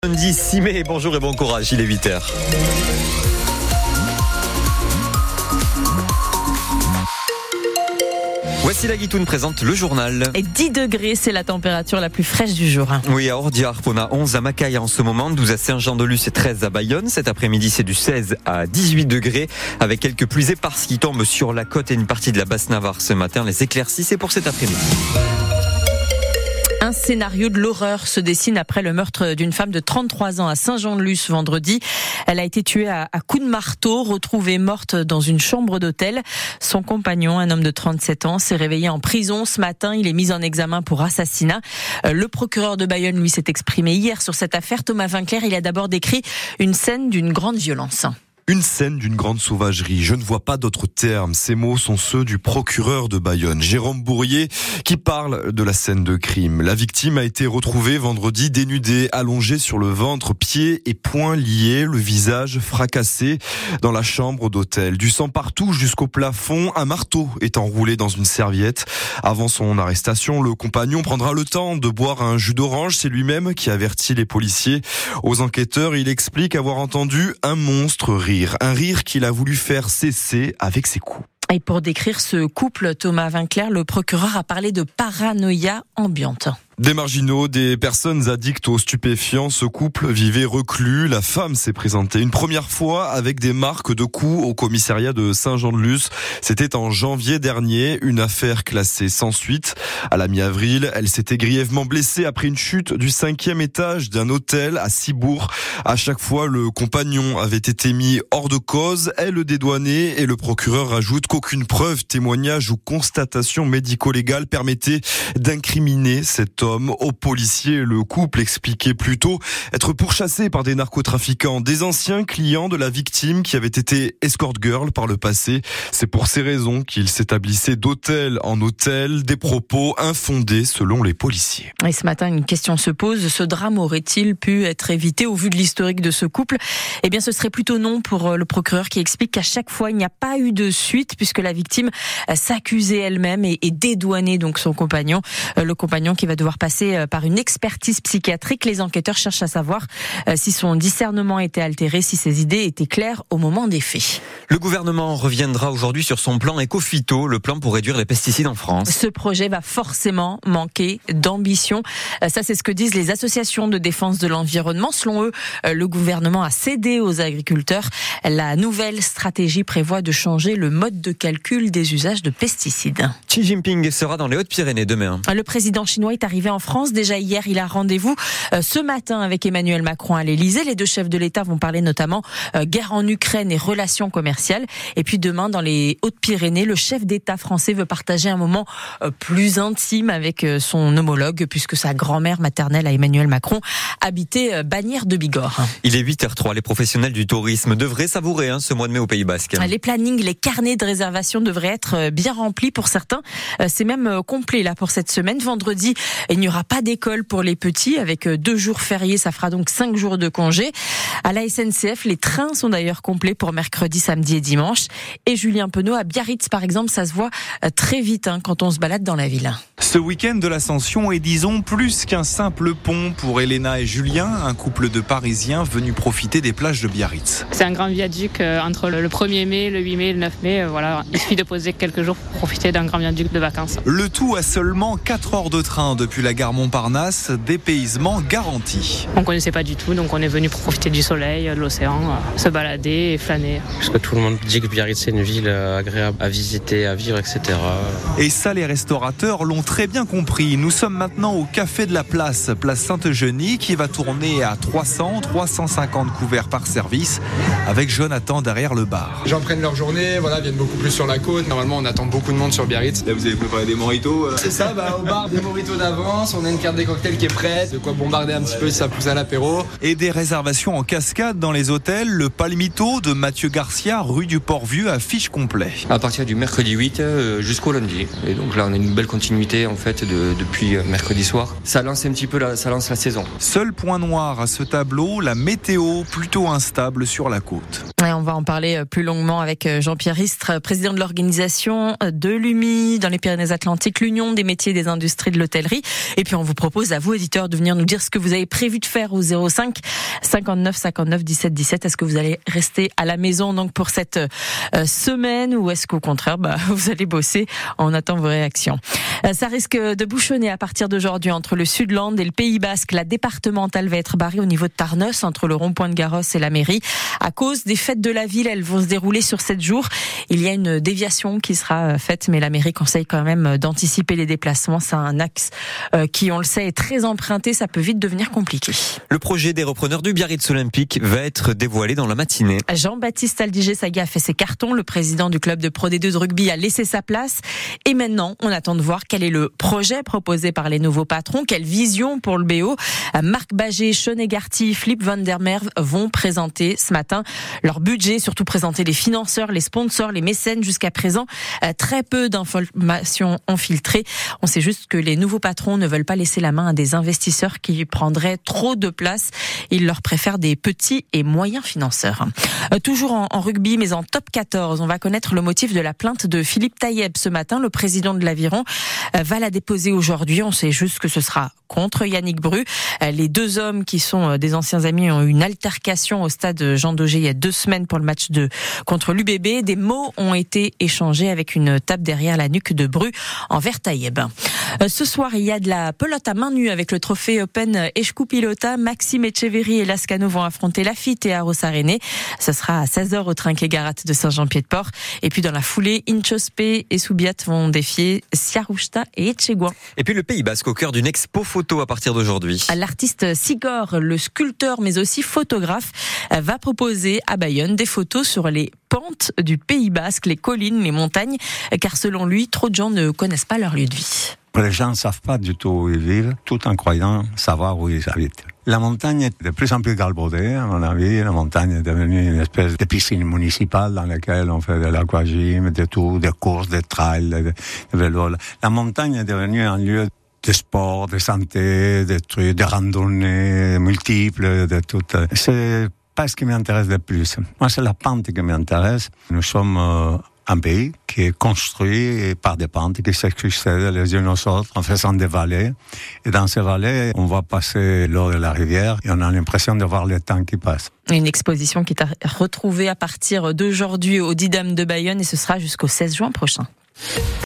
Lundi 6 mai, bonjour et bon courage, il est 8h. Voici la Guitoune présente le journal. Et 10 degrés, c'est la température la plus fraîche du jour. Oui, à Ordiarp, on a 11 à Macaille en ce moment, 12 à Saint-Jean-de-Luz et 13 à Bayonne. Cet après-midi, c'est du 16 à 18 degrés, avec quelques pluies éparses qui tombent sur la côte et une partie de la Basse-Navarre ce matin. Les éclaircies, c'est pour cet après-midi. Un scénario de l'horreur se dessine après le meurtre d'une femme de 33 ans à Saint-Jean-de-Luz vendredi. Elle a été tuée à coups de marteau, retrouvée morte dans une chambre d'hôtel. Son compagnon, un homme de 37 ans, s'est réveillé en prison ce matin. Il est mis en examen pour assassinat. Le procureur de Bayonne, lui, s'est exprimé hier sur cette affaire. Thomas Vinclair, il a d'abord décrit une scène d'une grande violence. Une scène d'une grande sauvagerie. Je ne vois pas d'autres termes. Ces mots sont ceux du procureur de Bayonne, Jérôme Bourrier, qui parle de la scène de crime. La victime a été retrouvée vendredi dénudée, allongée sur le ventre, pieds et poings liés, le visage fracassé dans la chambre d'hôtel. Du sang partout jusqu'au plafond. Un marteau est enroulé dans une serviette. Avant son arrestation, le compagnon prendra le temps de boire un jus d'orange. C'est lui-même qui avertit les policiers. Aux enquêteurs, il explique avoir entendu un monstre rire. Un rire qu'il a voulu faire cesser avec ses coups. Et pour décrire ce couple, Thomas Vinclair, le procureur a parlé de paranoïa ambiante. Des marginaux, des personnes addictes aux stupéfiants, ce couple vivait reclus. La femme s'est présentée une première fois avec des marques de coups au commissariat de Saint-Jean-de-Luz. C'était en janvier dernier, une affaire classée sans suite. À la mi-avril, elle s'était grièvement blessée après une chute du 5e étage d'un hôtel à Cibourg. À chaque fois, le compagnon avait été mis hors de cause, elle dédouanée, et le procureur ajoute qu'aucune preuve, témoignage ou constatation médico-légale permettait d'incriminer cet homme. Aux policiers, le couple expliquait plutôt être pourchassé par des narcotrafiquants, des anciens clients de la victime qui avaient été escort girl par le passé. C'est pour ces raisons qu'ils s'établissaient d'hôtel en hôtel, des propos infondés selon les policiers. Et ce matin, une question se pose, ce drame aurait-il pu être évité au vu de l'historique de ce couple ? Eh bien, ce serait plutôt non pour le procureur qui explique qu'à chaque fois, il n'y a pas eu de suite puisque la victime s'accusait elle-même et dédouanait donc son compagnon. Le compagnon qui va devoir passer par une expertise psychiatrique. Les enquêteurs cherchent à savoir si son discernement était altéré, si ses idées étaient claires au moment des faits. Le gouvernement reviendra aujourd'hui sur son plan éco-phyto, le plan pour réduire les pesticides en France. Ce projet va forcément manquer d'ambition. Ça, c'est ce que disent les associations de défense de l'environnement. Selon eux, le gouvernement a cédé aux agriculteurs. La nouvelle stratégie prévoit de changer le mode de calcul des usages de pesticides. Xi Jinping sera dans les Hautes-Pyrénées demain. Le président chinois est arrivé en France. Déjà hier, il a rendez-vous ce matin avec Emmanuel Macron à l'Elysée. Les deux chefs de l'État vont parler notamment guerre en Ukraine et relations commerciales. Et puis demain, dans les Hautes-Pyrénées, le chef d'État français veut partager un moment plus intime avec son homologue, puisque sa grand-mère maternelle à Emmanuel Macron habitait Bagnères de Bigorre. Il est 8h03. Les professionnels du tourisme devraient savourer ce mois de mai au Pays Basque. Les plannings, les carnets de réservation devraient être bien remplis pour certains. C'est même complet là pour cette semaine. Vendredi, il n'y aura pas d'école pour les petits avec 2 jours fériés, ça fera donc 5 jours de congé. À la SNCF, les trains sont d'ailleurs complets pour mercredi, samedi et dimanche. Et Julien Penaud, à Biarritz par exemple, ça se voit très vite quand on se balade dans la ville. Ce week-end de l'Ascension est disons plus qu'un simple pont pour Elena et Julien, un couple de Parisiens venus profiter des plages de Biarritz. C'est un grand viaduc entre le 1er mai, le 8 mai et le 9 mai. Voilà. Il suffit de poser quelques jours pour profiter d'un grand viaduc de vacances. Le tout à seulement 4 heures de train depuis la gare Montparnasse, dépaysement garanti. On ne connaissait pas du tout, donc on est venu pour profiter du soleil, de l'océan, se balader et flâner. Parce que tout le monde dit que Biarritz c'est une ville agréable à visiter, à vivre, etc. Et ça, les restaurateurs l'ont très bien compris. Nous sommes maintenant au Café de la Place, place Sainte-Eugénie, qui va tourner à 300-350 couverts par service, avec Jonathan derrière le bar. Les gens prennent leur journée, viennent beaucoup plus sur la côte. Normalement, on attend beaucoup de monde sur Biarritz. Là, vous avez préparé des mojitos C'est ça, au bar, des mojitos d'avance. On a une carte des cocktails qui est prête. De quoi bombarder un petit peu si ça pousse à l'apéro. Et des réservations en cascade dans les hôtels. Le Palmito de Mathieu Garcia, rue du Port-Vieux, affiche complet. À partir du mercredi 8 jusqu'au lundi. Et donc là, on a une belle continuité en fait depuis mercredi soir. Ça lance un petit peu la saison. Seul point noir à ce tableau, la météo plutôt instable sur la côte. Et on va en parler plus longuement avec Jean-Pierre Istre, président de l'organisation de l'UMI dans les Pyrénées-Atlantiques, l'Union des métiers et des industries de l'hôtellerie. Et puis on vous propose à vous, éditeurs, de venir nous dire ce que vous avez prévu de faire au 05 59 59 17 17. Est-ce que vous allez rester à la maison donc pour cette semaine, ou est-ce qu'au contraire vous allez bosser? On attend vos réactions. Ça risque de bouchonner à partir d'aujourd'hui entre le Sudland et le Pays Basque. La départementale va être barrée au niveau de Tarnos, entre le rond-point de Garros et la mairie, à cause des fêtes de la ville. Elles vont se dérouler sur 7 jours. Il y a une déviation qui sera faite, mais la mairie conseille quand même d'anticiper les déplacements. C'est un axe qui, on le sait, est très emprunté. Ça peut vite devenir compliqué. Le projet des repreneurs du Biarritz Olympique va être dévoilé dans la matinée. Jean-Baptiste Aldiger-Saga a fait ses cartons. Le président du club de Pro D2 de rugby a laissé sa place. Et maintenant, on attend de voir quel est le projet proposé par les nouveaux patrons, quelle vision pour le BO. Marc Bagé, Sean Egarty, Flip van der Merwe vont présenter ce matin leur budget, surtout présenter les financeurs, les sponsors, les mécènes. Jusqu'à présent, très peu d'informations ont filtré. On sait juste que les nouveaux patrons ne veulent pas laisser la main à des investisseurs qui prendraient trop de place. Ils leur préfèrent des petits et moyens financeurs. Toujours en rugby, mais en top 14, on va connaître le motif de la plainte de Philippe Taïeb ce matin. Le président de l'Aviron va la déposer aujourd'hui. On sait juste que ce sera contre Yannick Bru. Les deux hommes qui sont des anciens amis ont eu une altercation au stade Jean Daugé il y a 2 semaines pour le match contre l'UBB. Des mots ont été échangés avec une tape derrière la nuque de Bru envers Taïeb. Ce soir, il y a de la pelote à main nue avec le trophée Open Eshku Pilota. Maxime Etcheverry et Lascano vont affronter Lafitte et Aros Arené. Ce sera à 16h au Trinquet Garat de Saint-Jean-Pied-de-Port. Et puis dans la foulée, Inchospe et Soubiat vont défier Siarouchta et Etchegoin. Et puis le Pays Basque au cœur d'une expo photo à partir d'aujourd'hui. L'artiste Sigor, le sculpteur mais aussi photographe, va proposer à Bayonne des photos sur les pentes du Pays Basque, les collines, les montagnes, car selon lui, trop de gens ne connaissent pas leur lieu de vie. Les gens ne savent pas du tout où ils vivent, tout en croyant savoir où ils habitent. La montagne est de plus en plus galvaudée, à mon avis. La montagne est devenue une espèce de piscine municipale dans laquelle on fait de l'aquagym, de tout, des courses, des trails, de vélo. La montagne est devenue un lieu de sport, de santé, de trucs, de randonnées multiples, de tout. C'est pas ce qui m'intéresse le plus. Moi, c'est la pente qui m'intéresse. Nous sommes un pays qui est construit par des pentes qui succèdent les unes aux autres en faisant des vallées. Et dans ces vallées, on va passer l'eau de la rivière et on a l'impression de voir le temps qui passe. Une exposition qui est retrouvée à partir d'aujourd'hui au Didam de Bayonne et ce sera jusqu'au 16 juin prochain.